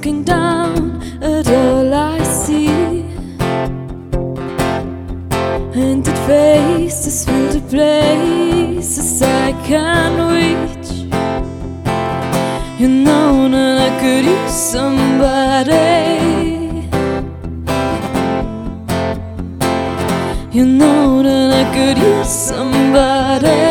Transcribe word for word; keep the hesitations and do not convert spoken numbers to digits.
looking down at all I see, and at faces fill the places I can reach. You know that I could use somebody. You know that I could use somebody.